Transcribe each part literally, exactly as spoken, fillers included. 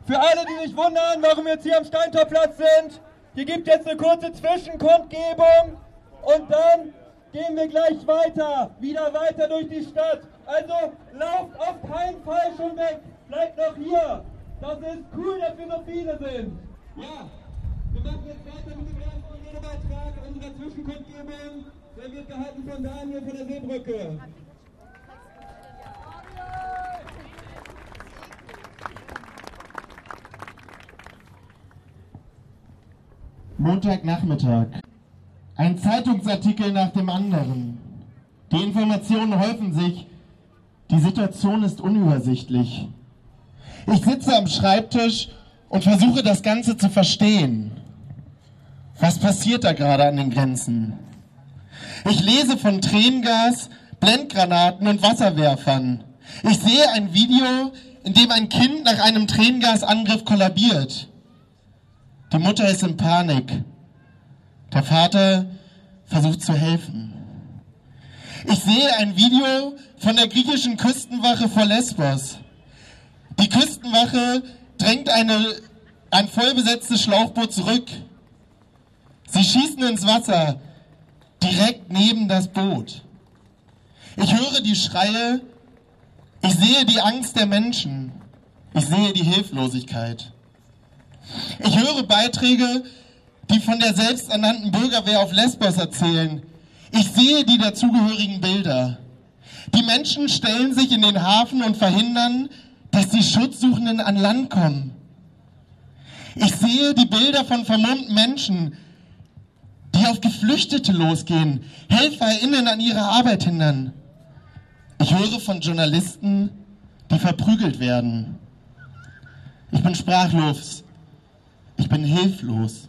Für alle, die sich wundern, warum wir jetzt hier am Steintorplatz sind, hier gibt es jetzt eine kurze Zwischenkundgebung und dann gehen wir gleich weiter, wieder weiter durch die Stadt. Also lauft auf keinen Fall schon weg, bleibt noch hier. Das ist cool, dass wir so viele sind. Ja, wir machen jetzt weiter mit dem ersten Redebeitrag unserer Zwischenkundgebung. Der wird gehalten von Daniel von der Seebrücke. Montagnachmittag. Ein Zeitungsartikel nach dem anderen. Die Informationen häufen sich. Die Situation ist unübersichtlich. Ich sitze am Schreibtisch und versuche das Ganze zu verstehen. Was passiert da gerade an den Grenzen? Ich lese von Tränengas, Blendgranaten und Wasserwerfern. Ich sehe ein Video, in dem ein Kind nach einem Tränengasangriff kollabiert. Die Mutter ist in Panik. Der Vater versucht zu helfen. Ich sehe ein Video von der griechischen Küstenwache vor Lesbos. Die Küstenwache drängt eine, ein vollbesetztes Schlauchboot zurück. Sie schießen ins Wasser, direkt neben das Boot. Ich höre die Schreie, ich sehe die Angst der Menschen, ich sehe die Hilflosigkeit. Ich höre Beiträge, die von der selbsternannten Bürgerwehr auf Lesbos erzählen. Ich sehe die dazugehörigen Bilder. Die Menschen stellen sich in den Hafen und verhindern, dass die Schutzsuchenden an Land kommen. Ich sehe die Bilder von vermummten Menschen, die auf Geflüchtete losgehen, HelferInnen an ihrer Arbeit hindern. Ich höre von Journalisten, die verprügelt werden. Ich bin sprachlos. Ich bin hilflos.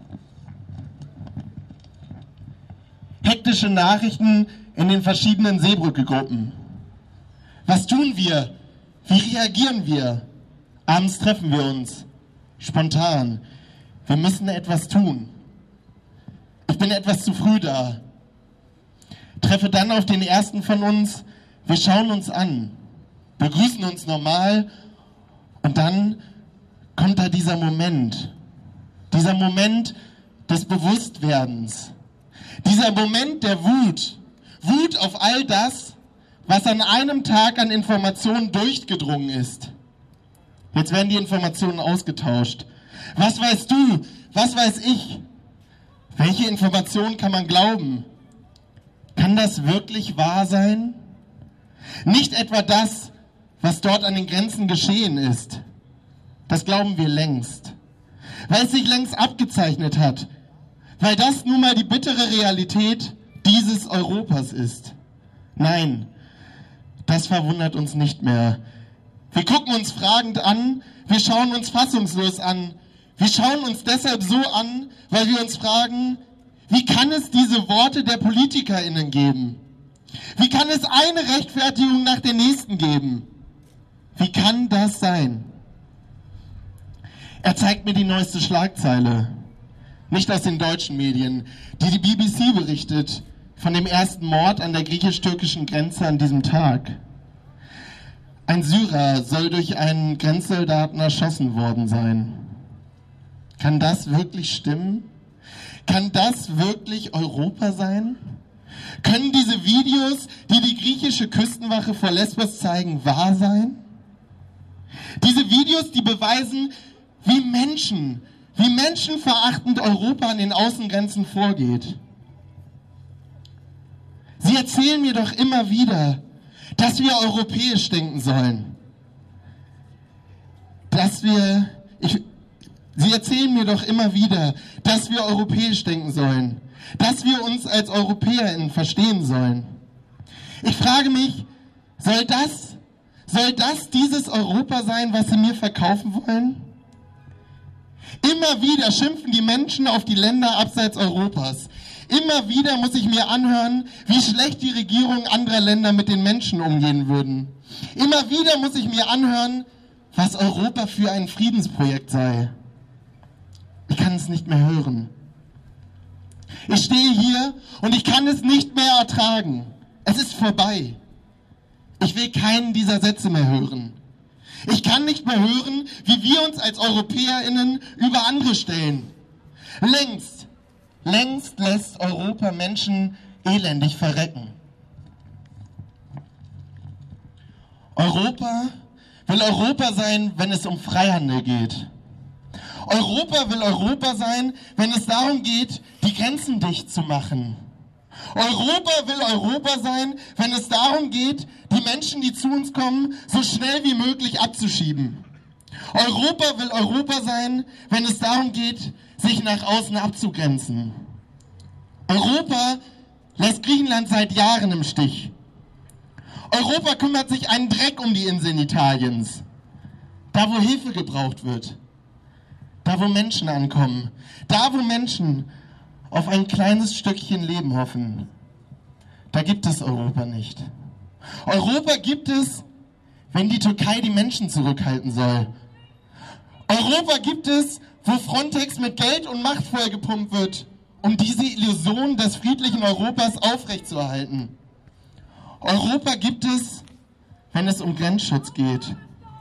Hektische Nachrichten in den verschiedenen Seebrücke-Gruppen. Was tun wir? Wie reagieren wir? Abends treffen wir uns. Spontan. Wir müssen etwas tun. Ich bin etwas zu früh da. Treffe dann auf den ersten von uns. Wir schauen uns an. Begrüßen uns normal. Und dann kommt da dieser Moment. Dieser Moment des Bewusstwerdens. Dieser Moment der Wut. Wut auf all das, was an einem Tag an Informationen durchgedrungen ist. Jetzt werden die Informationen ausgetauscht. Was weißt du? Was weiß ich? Welche Informationen kann man glauben? Kann das wirklich wahr sein? Nicht etwa das, was dort an den Grenzen geschehen ist. Das glauben wir längst. Weil es sich längst abgezeichnet hat. Weil das nun mal die bittere Realität dieses Europas ist. Nein, das verwundert uns nicht mehr. Wir gucken uns fragend an, wir schauen uns fassungslos an. Wir schauen uns deshalb so an, weil wir uns fragen, wie kann es diese Worte der PolitikerInnen geben? Wie kann es eine Rechtfertigung nach der nächsten geben? Wie kann das sein? Er zeigt mir die neueste Schlagzeile. Nicht aus den deutschen Medien, die die B B C berichtet von dem ersten Mord an der griechisch-türkischen Grenze an diesem Tag. Ein Syrer soll durch einen Grenzsoldaten erschossen worden sein. Kann das wirklich stimmen? Kann das wirklich Europa sein? Können diese Videos, die die griechische Küstenwache vor Lesbos zeigen, wahr sein? Diese Videos, die beweisen, wie Menschen, wie menschenverachtend Europa an den Außengrenzen vorgeht. Sie erzählen mir doch immer wieder, dass wir europäisch denken sollen. Dass wir, ich, Sie erzählen mir doch immer wieder, dass wir europäisch denken sollen. Dass wir uns als EuropäerInnen verstehen sollen. Ich frage mich, soll das, soll das dieses Europa sein, was Sie mir verkaufen wollen? Immer wieder schimpfen die Menschen auf die Länder abseits Europas. Immer wieder muss ich mir anhören, wie schlecht die Regierungen anderer Länder mit den Menschen umgehen würden. Immer wieder muss ich mir anhören, was Europa für ein Friedensprojekt sei. Ich kann es nicht mehr hören. Ich stehe hier und ich kann es nicht mehr ertragen. Es ist vorbei. Ich will keinen dieser Sätze mehr hören. Ich kann nicht mehr hören, wie wir uns als EuropäerInnen über andere stellen. Längst, längst lässt Europa Menschen elendig verrecken. Europa will Europa sein, wenn es um Freihandel geht. Europa will Europa sein, wenn es darum geht, die Grenzen dicht zu machen. Europa will Europa sein, wenn es darum geht, die Menschen, die zu uns kommen, so schnell wie möglich abzuschieben. Europa will Europa sein, wenn es darum geht, sich nach außen abzugrenzen. Europa lässt Griechenland seit Jahren im Stich. Europa kümmert sich einen Dreck um die Inseln Italiens. Da, wo Hilfe gebraucht wird. Da, wo Menschen ankommen. Da, wo Menschen auf ein kleines Stückchen Leben hoffen. Da gibt es Europa nicht. Europa gibt es, wenn die Türkei die Menschen zurückhalten soll. Europa gibt es, wo Frontex mit Geld und Macht vollgepumpt wird, um diese Illusion des friedlichen Europas aufrechtzuerhalten. Europa gibt es, wenn es um Grenzschutz geht.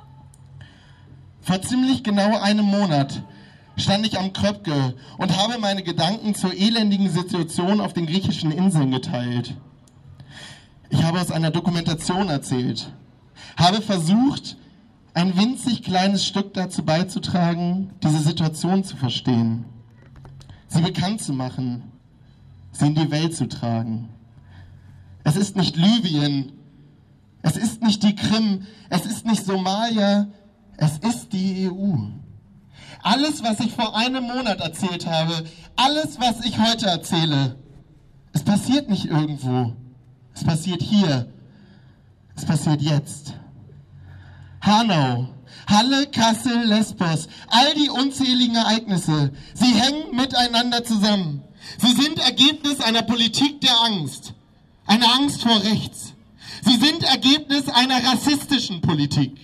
Vor ziemlich genau einem Monat stand ich am Kröpke und habe meine Gedanken zur elendigen Situation auf den griechischen Inseln geteilt. Ich habe aus einer Dokumentation erzählt, habe versucht, ein winzig kleines Stück dazu beizutragen, diese Situation zu verstehen, sie bekannt zu machen, sie in die Welt zu tragen. Es ist nicht Libyen, es ist nicht die Krim, es ist nicht Somalia, es ist die E U. Alles, was ich vor einem Monat erzählt habe, alles, was ich heute erzähle, es passiert nicht irgendwo. Es passiert hier. Es passiert jetzt. Hanau, Halle, Kassel, Lesbos, all die unzähligen Ereignisse, sie hängen miteinander zusammen. Sie sind Ergebnis einer Politik der Angst. Eine Angst vor rechts. Sie sind Ergebnis einer rassistischen Politik.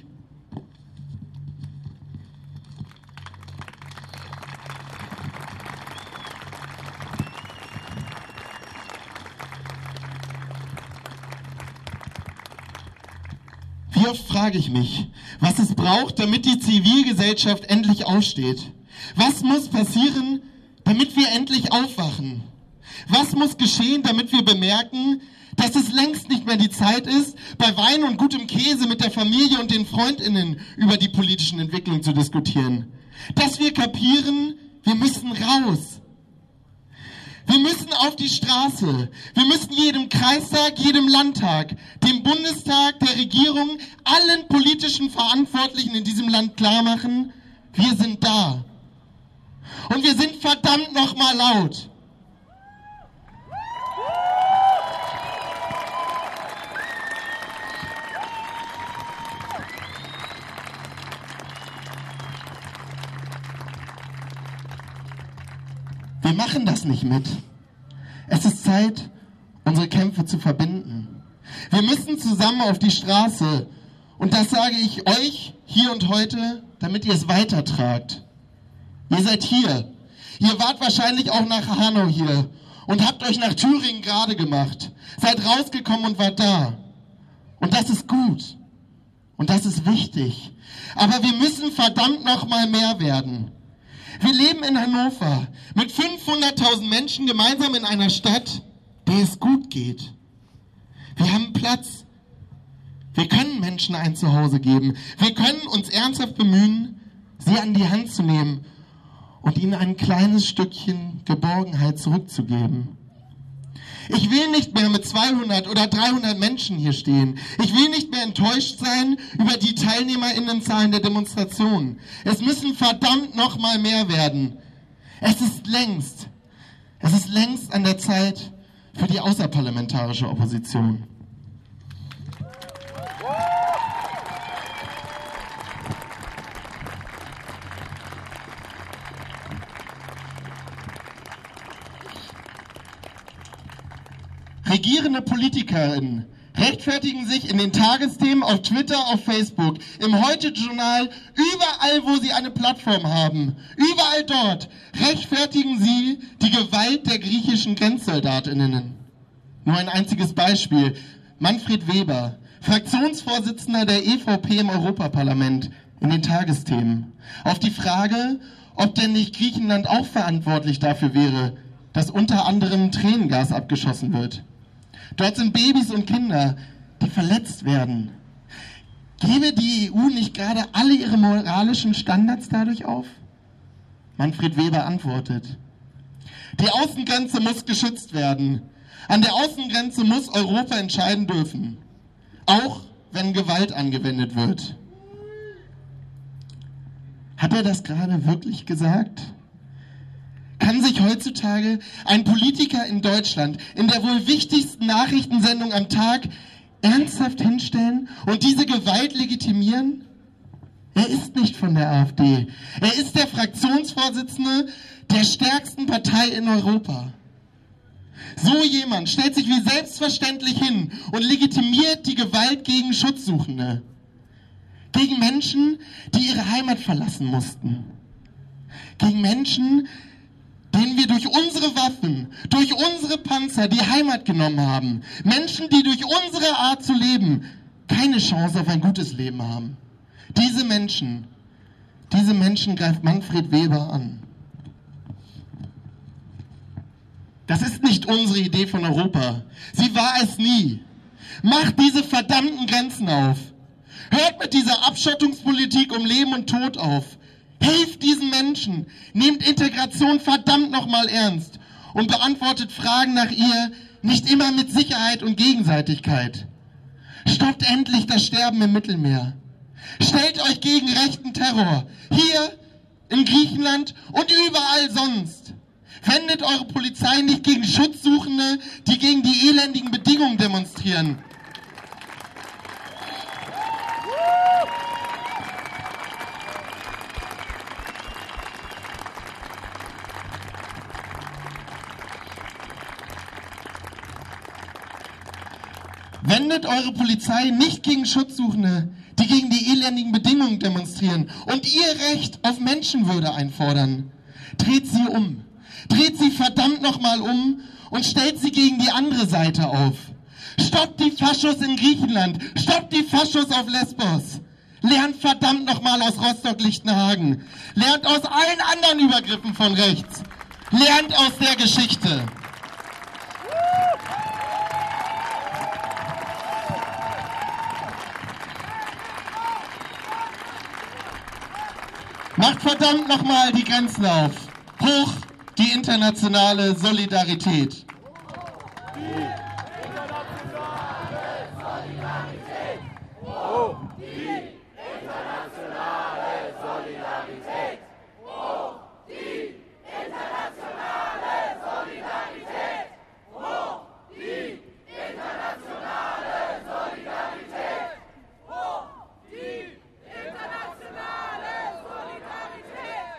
Wie oft frage ich mich, was es braucht, damit die Zivilgesellschaft endlich aufsteht? Was muss passieren, damit wir endlich aufwachen? Was muss geschehen, damit wir bemerken, dass es längst nicht mehr die Zeit ist, bei Wein und gutem Käse mit der Familie und den FreundInnen über die politischen Entwicklungen zu diskutieren? Dass wir kapieren, wir müssen raus. Wir müssen auf die Straße. Wir müssen jedem Kreistag, jedem Landtag, dem Bundestag, der Regierung, allen politischen Verantwortlichen in diesem Land klarmachen, wir sind da. Und wir sind verdammt nochmal laut. Wir machen das nicht mit. Es ist Zeit, unsere Kämpfe zu verbinden. Wir müssen zusammen auf die Straße. Und das sage ich euch hier und heute, damit ihr es weitertragt. Ihr seid hier. Ihr wart wahrscheinlich auch nach Hanau hier und habt euch nach Thüringen gerade gemacht. Seid rausgekommen und wart da. Und das ist gut. Und das ist wichtig. Aber wir müssen verdammt noch mal mehr werden. Wir leben in Hannover mit fünfhunderttausend Menschen gemeinsam in einer Stadt, der es gut geht. Wir haben Platz. Wir können Menschen ein Zuhause geben. Wir können uns ernsthaft bemühen, sie an die Hand zu nehmen und ihnen ein kleines Stückchen Geborgenheit zurückzugeben. Ich will nicht mehr mit zweihundert oder dreihundert Menschen hier stehen. Ich will nicht mehr enttäuscht sein über die TeilnehmerInnenzahlen der Demonstrationen. Es müssen verdammt noch mal mehr werden. Es ist längst, es ist längst an der Zeit für die außerparlamentarische Opposition. Regierende PolitikerInnen rechtfertigen sich in den Tagesthemen, auf Twitter, auf Facebook, im Heute-Journal, überall, wo sie eine Plattform haben, überall dort rechtfertigen sie die Gewalt der griechischen GrenzsoldatInnen. Nur ein einziges Beispiel. Manfred Weber, Fraktionsvorsitzender der E V P im Europaparlament, in den Tagesthemen. Auf die Frage, ob denn nicht Griechenland auch verantwortlich dafür wäre, dass unter anderem Tränengas abgeschossen wird. Dort sind Babys und Kinder, die verletzt werden. Gebe die E U nicht gerade alle ihre moralischen Standards dadurch auf? Manfred Weber antwortet: Die Außengrenze muss geschützt werden. An der Außengrenze muss Europa entscheiden dürfen, auch wenn Gewalt angewendet wird. Hat er das gerade wirklich gesagt? Kann sich heutzutage ein Politiker in Deutschland in der wohl wichtigsten Nachrichtensendung am Tag ernsthaft hinstellen und diese Gewalt legitimieren? Er ist nicht von der AfD. Er ist der Fraktionsvorsitzende der stärksten Partei in Europa. So jemand stellt sich wie selbstverständlich hin und legitimiert die Gewalt gegen Schutzsuchende. Gegen Menschen, die ihre Heimat verlassen mussten. Gegen Menschen, denen wir durch unsere Waffen, durch unsere Panzer die Heimat genommen haben. Menschen, die durch unsere Art zu leben keine Chance auf ein gutes Leben haben. Diese Menschen, diese Menschen greift Manfred Weber an. Das ist nicht unsere Idee von Europa. Sie war es nie. Macht diese verdammten Grenzen auf. Hört mit dieser Abschottungspolitik um Leben und Tod auf. Hilft diesen Menschen. Nehmt Integration verdammt nochmal ernst und beantwortet Fragen nach ihr nicht immer mit Sicherheit und Gegenseitigkeit. Stoppt endlich das Sterben im Mittelmeer. Stellt euch gegen rechten Terror. Hier, in Griechenland und überall sonst. Wendet eure Polizei nicht gegen Schutzsuchende, die gegen die elendigen Bedingungen demonstrieren. Wendet eure Polizei nicht gegen Schutzsuchende, die gegen die elendigen Bedingungen demonstrieren und ihr Recht auf Menschenwürde einfordern. Dreht sie um. Dreht sie verdammt nochmal um und stellt sie gegen die andere Seite auf. Stoppt die Faschos in Griechenland. Stoppt die Faschos auf Lesbos. Lernt verdammt nochmal aus Rostock-Lichtenhagen. Lernt aus allen anderen Übergriffen von rechts. Lernt aus der Geschichte. Macht verdammt nochmal die Grenzen auf. Hoch die internationale Solidarität. Die internationale Solidarität. Hoch die internationale Solidarität. Hoch die internationale Solidarität. Hoch die internationale Solidarität. Hoch die internationale Solidarität.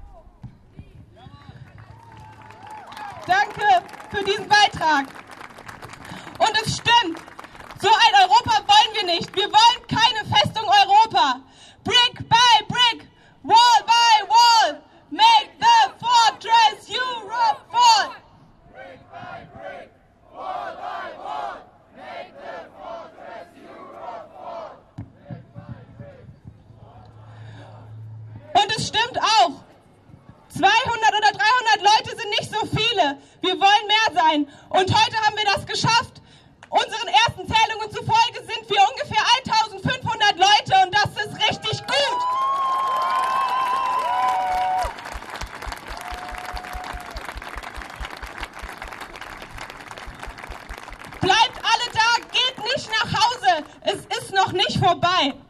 Danke für diesen Beitrag. Und es stimmt, so ein Europa wollen wir nicht. Wir wollen keine Festung Europa. Brick by brick, wall by wall, make the fortress Europe fall. Brick by brick, wall by wall, make the fortress Europe fall. Brick by brick. Und es stimmt auch. zweihundert oder dreihundert Leute sind nicht so viele. Wir wollen mehr sein. Und heute haben wir das geschafft. Unseren ersten Zählungen zufolge sind wir ungefähr eintausendfünfhundert Leute und das ist richtig gut. Bleibt alle da, geht nicht nach Hause. Es ist noch nicht vorbei.